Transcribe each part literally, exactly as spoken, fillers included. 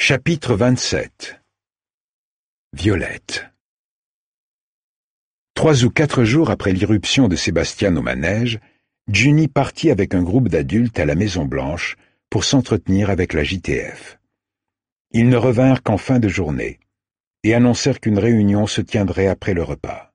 Chapitre vingt-sept. Violette. Trois ou quatre jours après l'irruption de Sébastien au manège, Ginny partit avec un groupe d'adultes à la Maison-Blanche pour s'entretenir avec la J T F. Ils ne revinrent qu'en fin de journée et annoncèrent qu'une réunion se tiendrait après le repas.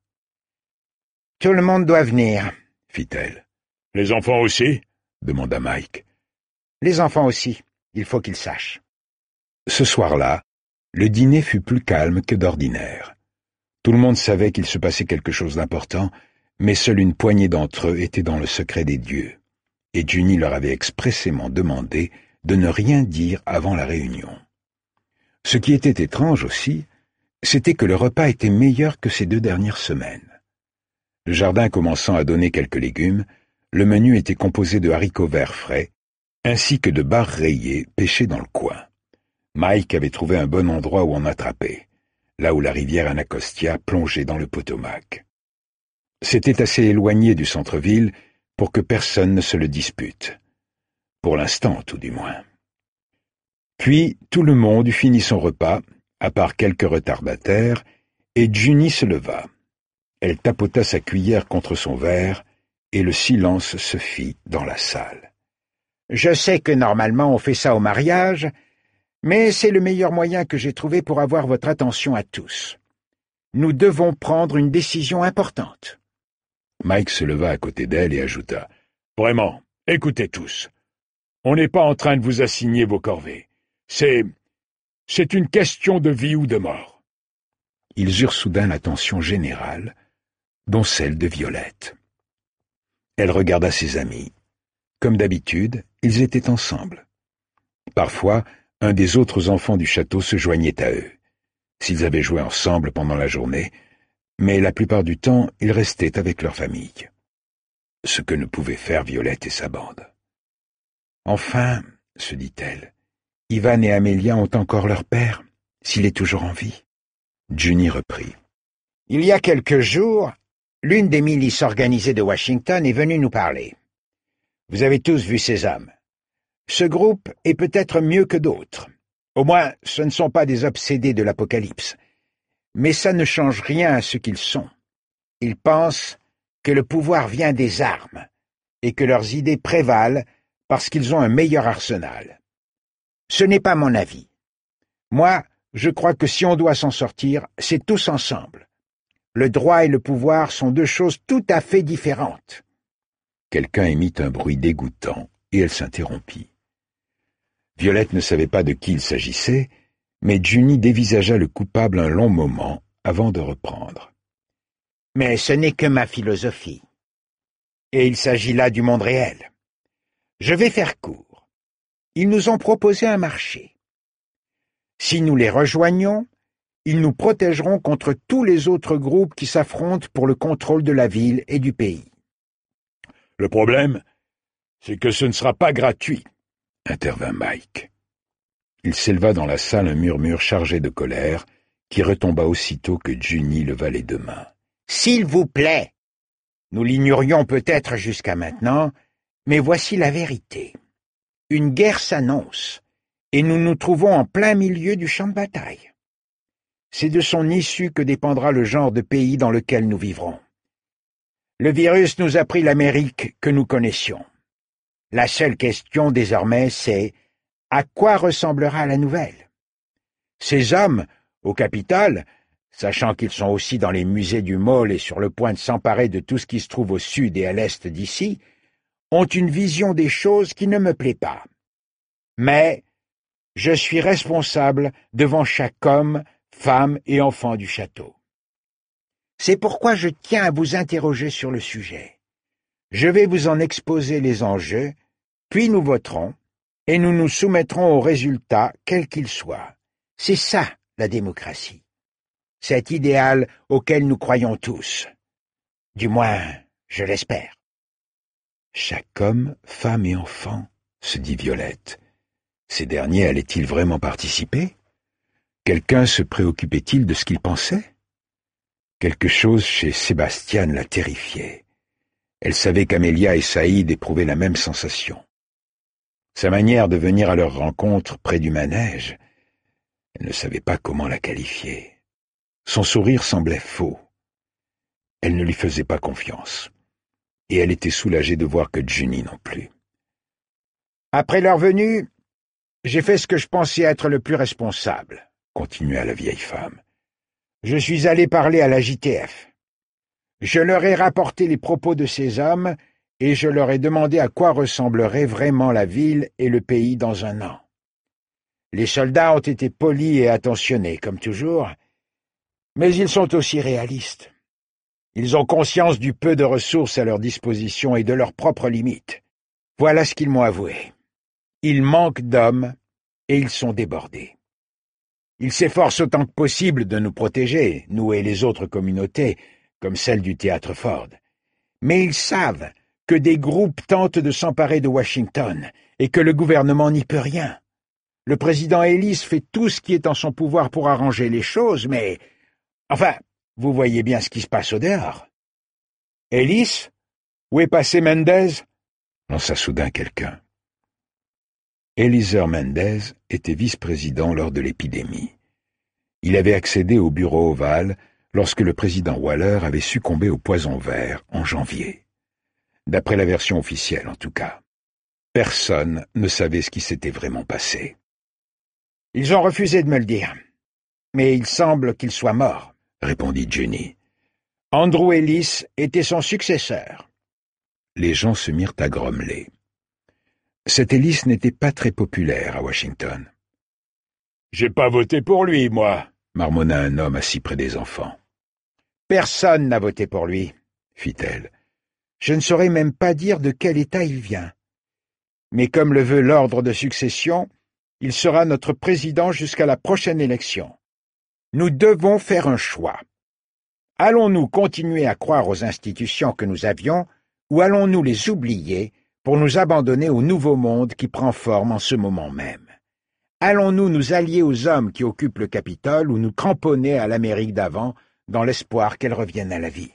« Tout le monde doit venir, » fit-elle. « Les enfants aussi ?» demanda Mike. « Les enfants aussi, il faut qu'ils sachent. » Ce soir-là, le dîner fut plus calme que d'ordinaire. Tout le monde savait qu'il se passait quelque chose d'important, mais seule une poignée d'entre eux était dans le secret des dieux, et Ginny leur avait expressément demandé de ne rien dire avant la réunion. Ce qui était étrange aussi, c'était que le repas était meilleur que ces deux dernières semaines. Le jardin commençant à donner quelques légumes, le menu était composé de haricots verts frais, ainsi que de barres rayées pêchées dans le coin. Mike avait trouvé un bon endroit où en attraper, là où la rivière Anacostia plongeait dans le Potomac. C'était assez éloigné du centre-ville pour que personne ne se le dispute. Pour l'instant, tout du moins. Puis, tout le monde eut fini son repas, à part quelques retardataires, et Ginny se leva. Elle tapota sa cuillère contre son verre, et le silence se fit dans la salle. « Je sais que normalement on fait ça au mariage, mais c'est le meilleur moyen que j'ai trouvé pour avoir votre attention à tous. Nous devons prendre une décision importante. » Mike se leva à côté d'elle et ajouta. « Vraiment, écoutez tous. On n'est pas en train de vous assigner vos corvées. C'est... c'est une question de vie ou de mort. » Ils eurent soudain l'attention générale, dont celle de Violette. Elle regarda ses amis. Comme d'habitude, ils étaient ensemble. Parfois, un des autres enfants du château se joignait à eux, s'ils avaient joué ensemble pendant la journée, mais la plupart du temps, ils restaient avec leur famille. Ce que ne pouvaient faire Violette et sa bande. Enfin, se dit-elle, Ivan et Amelia ont encore leur père, s'il est toujours en vie. Ginny reprit. Il y a quelques jours, l'une des milices organisées de Washington est venue nous parler. Vous avez tous vu ces hommes. Ce groupe est peut-être mieux que d'autres. Au moins, ce ne sont pas des obsédés de l'Apocalypse. Mais ça ne change rien à ce qu'ils sont. Ils pensent que le pouvoir vient des armes et que leurs idées prévalent parce qu'ils ont un meilleur arsenal. Ce n'est pas mon avis. Moi, je crois que si on doit s'en sortir, c'est tous ensemble. Le droit et le pouvoir sont deux choses tout à fait différentes. Quelqu'un émit un bruit dégoûtant et elle s'interrompit. Violette ne savait pas de qui il s'agissait, mais Ginny dévisagea le coupable un long moment avant de reprendre. « Mais ce n'est que ma philosophie. Et il s'agit là du monde réel. Je vais faire court. Ils nous ont proposé un marché. Si nous les rejoignons, ils nous protégeront contre tous les autres groupes qui s'affrontent pour le contrôle de la ville et du pays. » « Le problème, c'est que ce ne sera pas gratuit, » intervint Mike. Il s'éleva dans la salle un murmure chargé de colère qui retomba aussitôt que Ginny leva les deux mains. « S'il vous plaît, nous l'ignorions peut-être jusqu'à maintenant, mais voici la vérité. Une guerre s'annonce, et nous nous trouvons en plein milieu du champ de bataille. C'est de son issue que dépendra le genre de pays dans lequel nous vivrons. Le virus nous a pris l'Amérique que nous connaissions. La seule question désormais, c'est à quoi ressemblera la nouvelle? Ces hommes, au Capitole, sachant qu'ils sont aussi dans les musées du Mall et sur le point de s'emparer de tout ce qui se trouve au sud et à l'est d'ici, ont une vision des choses qui ne me plaît pas. Mais je suis responsable devant chaque homme, femme et enfant du château. C'est pourquoi je tiens à vous interroger sur le sujet. Je vais vous en exposer les enjeux, puis nous voterons, et nous nous soumettrons aux résultats, quels qu'ils soient. C'est ça, la démocratie. Cet idéal auquel nous croyons tous. Du moins, je l'espère. Chaque homme, femme et enfant, se dit Violette. Ces derniers allaient-ils vraiment participer? Quelqu'un se préoccupait-il de ce qu'ils pensaient? Quelque chose chez Sébastien la terrifiait. Elle savait qu'Amelia et Saïd éprouvaient la même sensation. Sa manière de venir à leur rencontre près du manège, Elle ne savait pas comment la qualifier. Son sourire semblait faux. Elle ne lui faisait pas confiance. Et elle était soulagée de voir que Juni non plus. Après leur venue, j'ai fait ce que je pensais être le plus responsable, continua la vieille femme. Je suis allé parler à la J T F. Je leur ai rapporté les propos de ces hommes et je leur ai demandé à quoi ressemblerait vraiment la ville et le pays dans un an. Les soldats ont été polis et attentionnés, comme toujours, mais ils sont aussi réalistes. Ils ont conscience du peu de ressources à leur disposition et de leurs propres limites. Voilà ce qu'ils m'ont avoué. Ils manquent d'hommes et ils sont débordés. Ils s'efforcent autant que possible de nous protéger, nous et les autres communautés, comme celle du théâtre Ford. Mais ils savent que des groupes tentent de s'emparer de Washington et que le gouvernement n'y peut rien. Le président Ellis fait tout ce qui est en son pouvoir pour arranger les choses, mais... Enfin, vous voyez bien ce qui se passe au dehors. Ellis? Où est passé Mendez? Lança soudain quelqu'un. Eliezer Mendez était vice-président lors de l'épidémie. Il avait accédé au bureau ovale lorsque le président Waller avait succombé au poison vert en janvier. D'après la version officielle, en tout cas. Personne ne savait ce qui s'était vraiment passé. Ils ont refusé de me le dire. Mais il semble qu'il soit mort, répondit Juni. Andrew Ellis était son successeur. Les gens se mirent à grommeler. Cet Ellis n'était pas très populaire à Washington. « J'ai pas voté pour lui, moi », marmonna un homme assis près des enfants. « Personne n'a voté pour lui, » fit-elle. « Je ne saurais même pas dire de quel État il vient. Mais comme le veut l'ordre de succession, il sera notre président jusqu'à la prochaine élection. Nous devons faire un choix. Allons-nous continuer à croire aux institutions que nous avions, ou allons-nous les oublier pour nous abandonner au nouveau monde qui prend forme en ce moment même? Allons-nous nous allier aux hommes qui occupent le Capitole ou nous cramponner à l'Amérique d'avant dans l'espoir qu'elle revienne à la vie?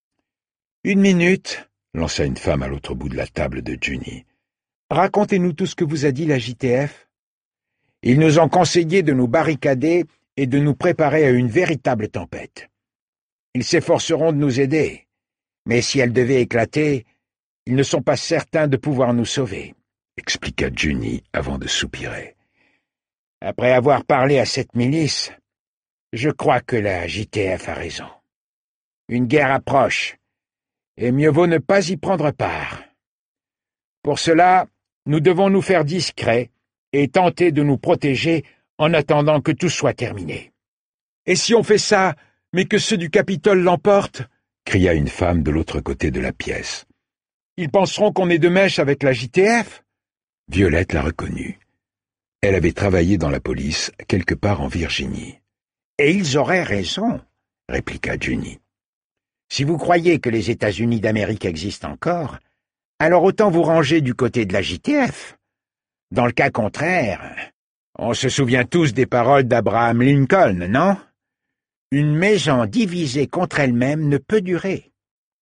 Une minute, lança une femme à l'autre bout de la table de Juni. Racontez-nous tout ce que vous a dit la J T F. Ils nous ont conseillé de nous barricader et de nous préparer à une véritable tempête. Ils s'efforceront de nous aider, mais si elle devait éclater, ils ne sont pas certains de pouvoir nous sauver, expliqua Juni avant de soupirer. Après avoir parlé à cette milice, je crois que la J T F a raison. Une guerre approche, et mieux vaut ne pas y prendre part. Pour cela, nous devons nous faire discrets et tenter de nous protéger en attendant que tout soit terminé. « Et si on fait ça, mais que ceux du Capitole l'emportent ?» cria une femme de l'autre côté de la pièce. « Ils penseront qu'on est de mèche avec la J T F ?» Violette la reconnut. Elle avait travaillé dans la police quelque part en Virginie. « Et ils auraient raison, » répliqua Juni. « Si vous croyez que les États-Unis d'Amérique existent encore, alors autant vous ranger du côté de la J T F. Dans le cas contraire, on se souvient tous des paroles d'Abraham Lincoln, non? Une maison divisée contre elle-même ne peut durer.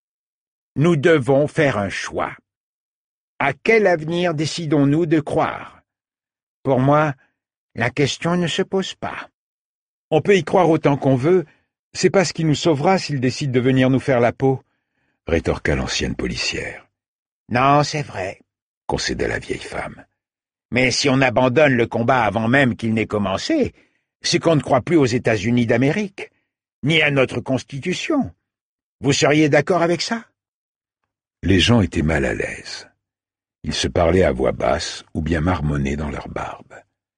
Nous devons faire un choix. À quel avenir décidons-nous de croire? Pour moi, la question ne se pose pas. On peut y croire autant qu'on veut, c'est pas ce qui nous sauvera s'ils décident de venir nous faire la peau, rétorqua l'ancienne policière. Non, c'est vrai, concéda la vieille femme. Mais si on abandonne le combat avant même qu'il n'ait commencé, c'est qu'on ne croit plus aux États-Unis d'Amérique, ni à notre Constitution. Vous seriez d'accord avec ça? Les gens étaient mal à l'aise. Ils se parlaient à voix basse ou bien marmonnaient dans leur barbe.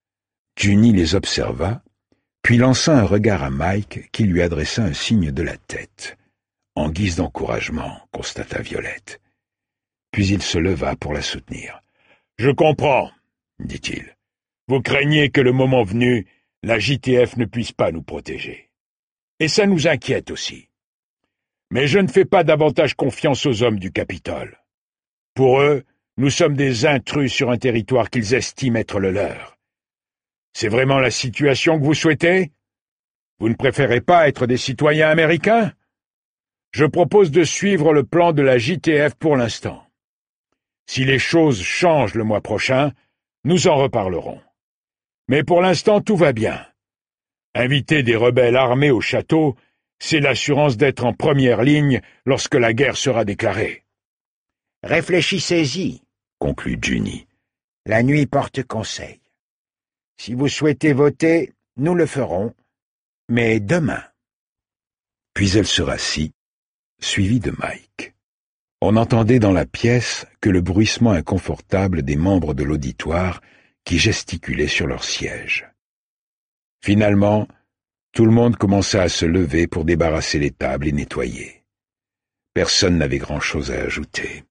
Juni les observa, puis lança un regard à Mike qui lui adressa un signe de la tête. En guise d'encouragement, constata Violette. Puis il se leva pour la soutenir. « Je comprends, » dit-il. « Vous craignez que le moment venu, la J T F ne puisse pas nous protéger. Et ça nous inquiète aussi. Mais je ne fais pas davantage confiance aux hommes du Capitole. Pour eux, nous sommes des intrus sur un territoire qu'ils estiment être le leur. C'est vraiment la situation que vous souhaitez? Vous ne préférez pas être des citoyens américains? Je propose de suivre le plan de la J T F pour l'instant. Si les choses changent le mois prochain, nous en reparlerons. Mais pour l'instant, tout va bien. Inviter des rebelles armés au château, c'est l'assurance d'être en première ligne lorsque la guerre sera déclarée. Réfléchissez-y, conclut Ginny. La nuit porte conseil. Si vous souhaitez voter, nous le ferons, mais demain. Puis elle se rassit, suivie de Mike. On entendait dans la pièce que le bruissement inconfortable des membres de l'auditoire qui gesticulaient sur leurs sièges. Finalement, tout le monde commença à se lever pour débarrasser les tables et nettoyer. Personne n'avait grand-chose à ajouter.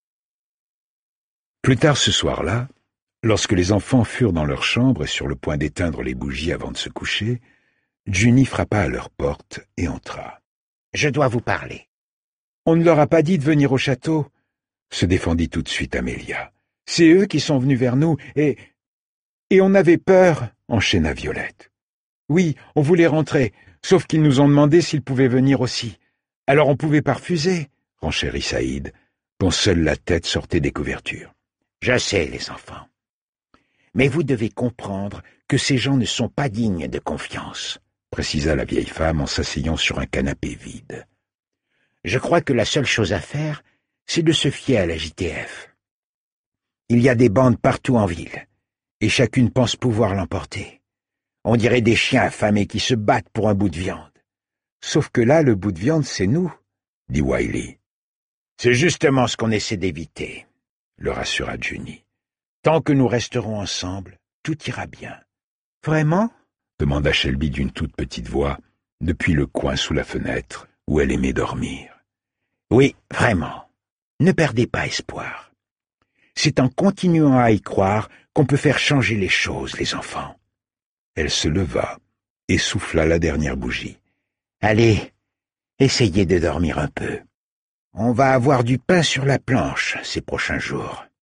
Plus tard ce soir-là, lorsque les enfants furent dans leur chambre et sur le point d'éteindre les bougies avant de se coucher, Ginny frappa à leur porte et entra. « Je dois vous parler. »« On ne leur a pas dit de venir au château, » se défendit tout de suite Amélia. « C'est eux qui sont venus vers nous et... et on avait peur, » enchaîna Violette. « Oui, on voulait rentrer, sauf qu'ils nous ont demandé s'ils pouvaient venir aussi. Alors on pouvait pas refuser, » renchérit Saïd, dont seule la tête sortait des couvertures. « Je sais, les enfants. Mais vous devez comprendre que ces gens ne sont pas dignes de confiance, » précisa la vieille femme en s'asseyant sur un canapé vide. « Je crois que la seule chose à faire, c'est de se fier à la J T F. Il y a des bandes partout en ville, et chacune pense pouvoir l'emporter. On dirait des chiens affamés qui se battent pour un bout de viande. Sauf que là, le bout de viande, c'est nous, dit Wiley. C'est justement ce qu'on essaie d'éviter, le rassura Ginny. Tant que nous resterons ensemble, tout ira bien. Vraiment? Demanda Shelby d'une toute petite voix, depuis le coin sous la fenêtre où elle aimait dormir. Oui, vraiment. Ne perdez pas espoir. C'est en continuant à y croire qu'on peut faire changer les choses, les enfants. Elle se leva et souffla la dernière bougie. Allez, essayez de dormir un peu. On va avoir du pain sur la planche ces prochains jours.